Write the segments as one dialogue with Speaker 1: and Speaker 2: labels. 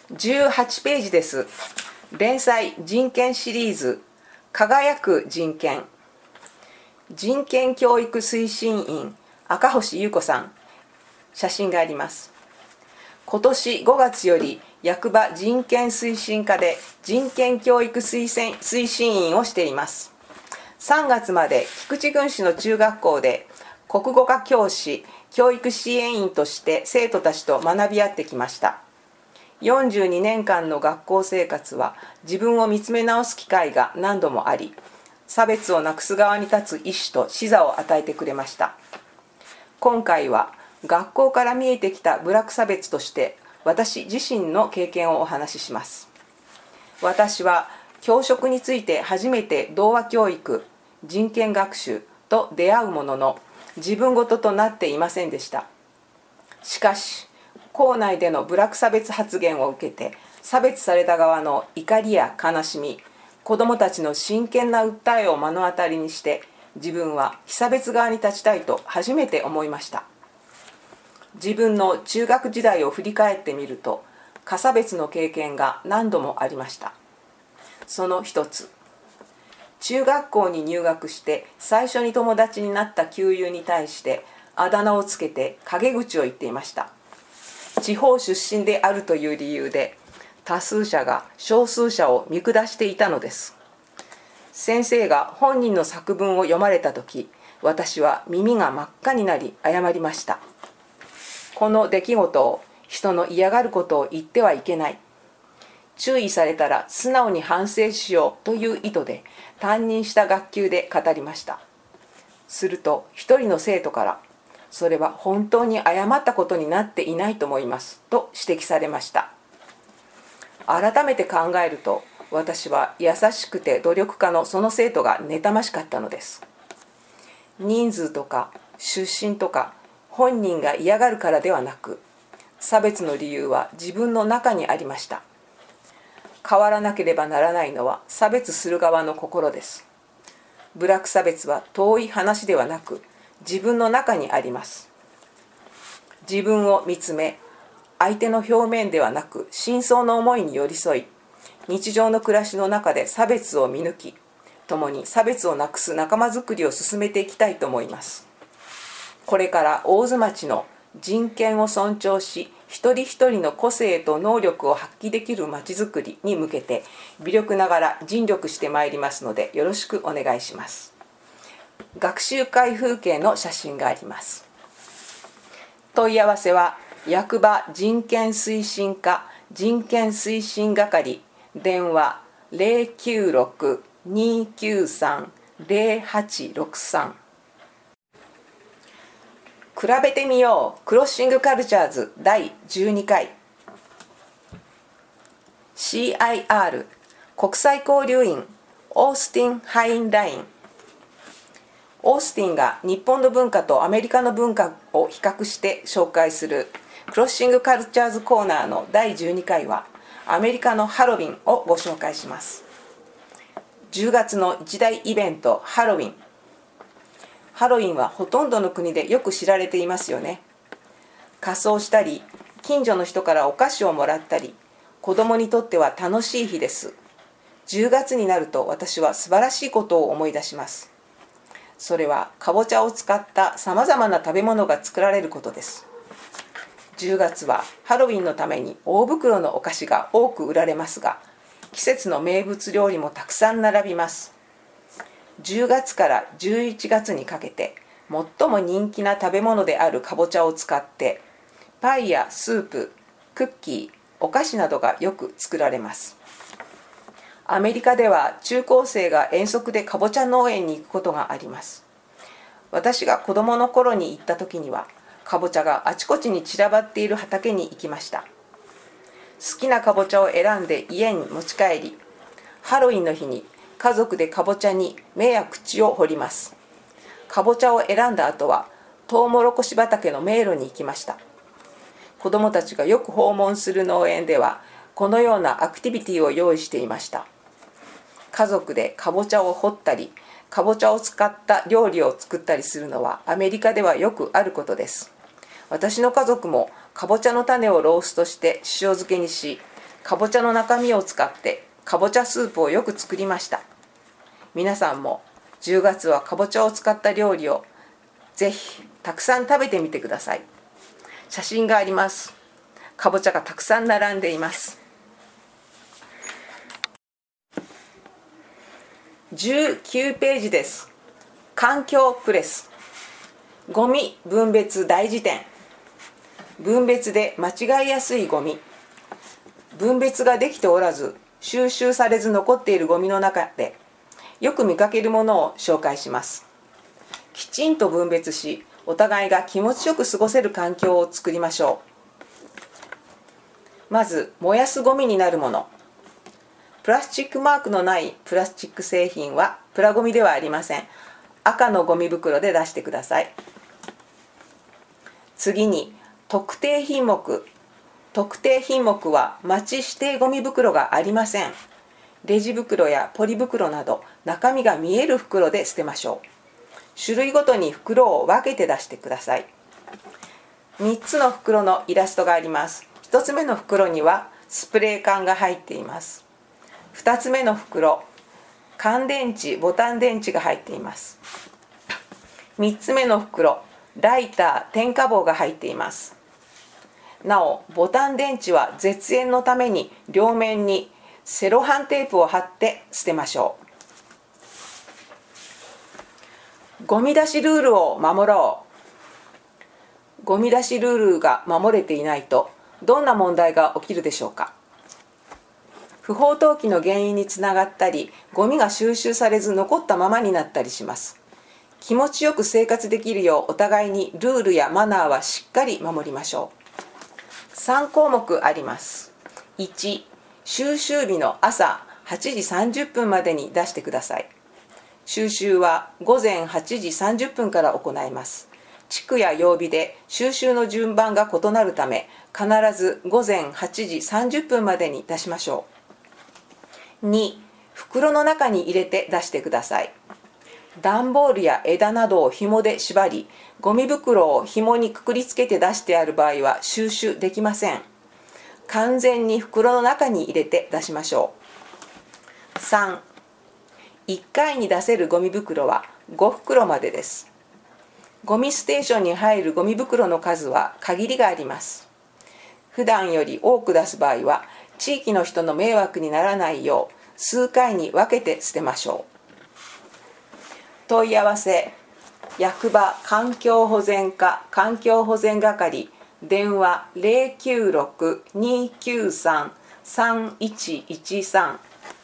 Speaker 1: 18ページです。連載人権シリーズ輝く人権、人権教育推進員赤星優子さん、写真があります。今年5月より役場人権推進課で人権教育推進員をしています。3月まで菊池郡市の中学校で国語科教師、教育支援員として生徒たちと学び合ってきました。42年間の学校生活は自分を見つめ直す機会が何度もあり、差別をなくす側に立つ意志と視座を与えてくれました。今回は学校から見えてきた部落差別として私自身の経験をお話しします。私は教職について初めて童話教育、人権学習と出会うものの自分事となっていませんでした。しかし校内での部落差別発言を受けて差別された側の怒りや悲しみ、子どもたちの真剣な訴えを目の当たりにして自分は被差別側に立ちたいと初めて思いました。自分の中学時代を振り返ってみると過差別の経験が何度もありました。その一つ、中学校に入学して最初に友達になった旧友に対してあだ名をつけて陰口を言っていました。地方出身であるという理由で多数者が少数者を見下していたのです。先生が本人の作文を読まれた時、私は耳が真っ赤になり謝りました。この出来事を人の嫌がることを言ってはいけない、注意されたら素直に反省しようという意図で担任した学級で語りました。すると一人の生徒から、それは本当に誤ったことになっていないと思いますと指摘されました。改めて考えると、私は優しくて努力家のその生徒が妬ましかったのです。人数とか出身とか本人が嫌がるからではなく、差別の理由は自分の中にありました。変わらなければならないのは差別する側の心です。部落差別は遠い話ではなく、自分の中にあります。自分を見つめ、相手の表面ではなく深層の思いに寄り添い、日常の暮らしの中で差別を見抜き、共に差別をなくす仲間づくりを進めていきたいと思います。これから大津町の人権を尊重し、一人一人の個性と能力を発揮できる町づくりに向けて微力ながら尽力してまいりますので、よろしくお願いします。学習会風景の写真があります。問い合わせは役場人権推進課人権推進係、電話 096-293-0863。 比べてみようクロッシングカルチャーズ第12回 CIR 国際交流員オースティン・ハインライン。オースティンが日本の文化とアメリカの文化を比較して紹介するクロッシングカルチャーズコーナーの第12回はアメリカのハロウィンをご紹介します。10月の一大イベントハロウィン。ハロウィンはほとんどの国でよく知られていますよね。仮装したり、近所の人からお菓子をもらったり、子供にとっては楽しい日です。10月になると私は素晴らしいことを思い出します。それはかぼちゃを使ったさまざまな食べ物が作られることです。10月はハロウィンのために大袋のお菓子が多く売られますが、季節の名物料理もたくさん並びます。10月から11月にかけて最も人気な食べ物であるかぼちゃを使ってパイやスープ、クッキー、お菓子などがよく作られます。アメリカでは中高生が遠足でかぼちゃ農園に行くことがあります。私が子供の頃に行った時にはかぼちゃがあちこちに散らばっている畑に行きました。好きなかぼちゃを選んで家に持ち帰り、ハロウィンの日に家族でかぼちゃに目や口を掘ります。かぼちゃを選んだ後はトウモロコシ畑の迷路に行きました。子どもたちがよく訪問する農園ではこのようなアクティビティを用意していました。家族でかぼちゃを掘ったり、かぼちゃを使った料理を作ったりするのはアメリカではよくあることです。私の家族もかぼちゃの種をローストして塩漬けにし、 かぼちゃの中身を使ってかぼちゃスープをよく作りました。皆さんも10月はかぼちゃを使った料理をぜひたくさん食べてみてください。写真があります。かぼちゃがたくさん並んでいます。19ページです。環境プレス。ゴミ分別大辞典。分別で間違いやすいゴミ。分別ができておらず収集されず残っているゴミの中でよく見かけるものを紹介します。きちんと分別し、お互いが気持ちよく過ごせる環境を作りましょう。まず燃やすゴミになるもの。プラスチックマークのないプラスチック製品はプラゴミではありません。赤のゴミ袋で出してください。次に特定品目。特定品目は町指定ゴミ袋がありません。レジ袋やポリ袋など中身が見える袋で捨てましょう。種類ごとに袋を分けて出してください。3つの袋のイラストがあります。1つ目の袋にはスプレー缶が入っています。2つ目の袋、乾電池、ボタン電池が入っています。3つ目の袋、ライター、点火棒が入っています。なお、ボタン電池は絶縁のために両面にセロハンテープを貼って捨てましょう。ゴミ出しルールを守ろう。ゴミ出しルールが守れていないとどんな問題が起きるでしょうか。不法投棄の原因につながったり、ゴミが収集されず残ったままになったりします。気持ちよく生活できるようお互いにルールやマナーはしっかり守りましょう。3項目あります。1、収集日の朝8時30分までに出してください。収集は午前8時30分から行います。地区や曜日で収集の順番が異なるため、必ず午前8時30分までに出しましょう。2、袋の中に入れて出してください。段ボールや枝などを紐で縛り、ゴミ袋を紐にくくりつけて出してある場合は収集できません。完全に袋の中に入れて出しましょう。3、1回に出せるゴミ袋は5袋までです。ゴミステーションに入るゴミ袋の数は限りがあります。普段より多く出す場合は地域の人の迷惑にならないよう数回に分けて捨てましょう。問い合わせ、役場環境保全課環境保全係、電話 096-293-3113。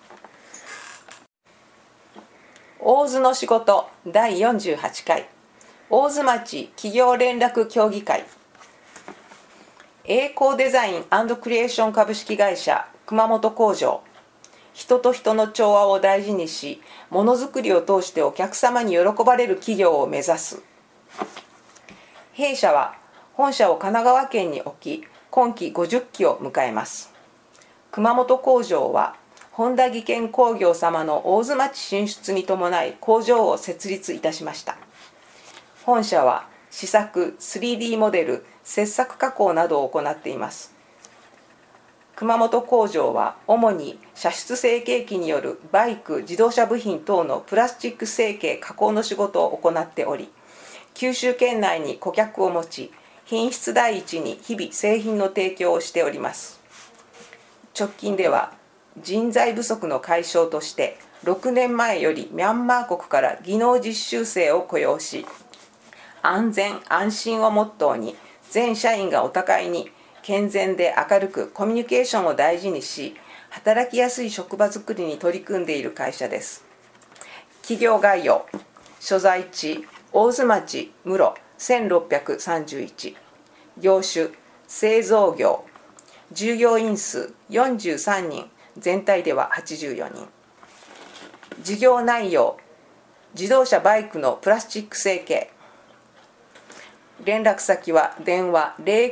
Speaker 1: 大津の仕事第48回大津町企業連絡協議会。栄光デザイン&クリエーション株式会社熊本工場。人と人の調和を大事にし、ものづくりを通してお客様に喜ばれる企業を目指す。弊社は本社を神奈川県に置き、今期50期を迎えます。熊本工場は本田技研工業様の大津町進出に伴い工場を設立いたしました。本社は試作、3D モデル、切削加工などを行っています。熊本工場は主に射出成形機によるバイク、自動車部品等のプラスチック成形加工の仕事を行っており、九州圏内に顧客を持ち、品質第一に日々製品の提供をしております。直近では人材不足の解消として6年前よりミャンマー国から技能実習生を雇用し、安全安心をモットーに全社員がお互いに健全で明るくコミュニケーションを大事にし、働きやすい職場づくりに取り組んでいる会社です。企業概要、所在地大津町室1631、業種製造業、従業員数43人、全体では84人。事業内容、自動車バイクのプラスチック成形。連絡先は電話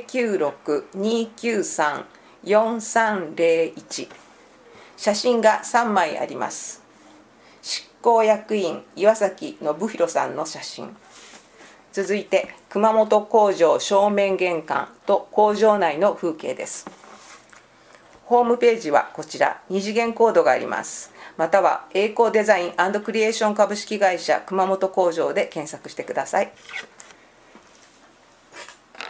Speaker 1: 096-293-4301。写真が3枚あります。執行役員岩崎信弘さんの写真。続いて熊本工場正面玄関と工場内の風景です。 ホームページはこちら、二次元コードがあります。または栄光デザイン&クリエーション株式会社熊本工場で検索してください。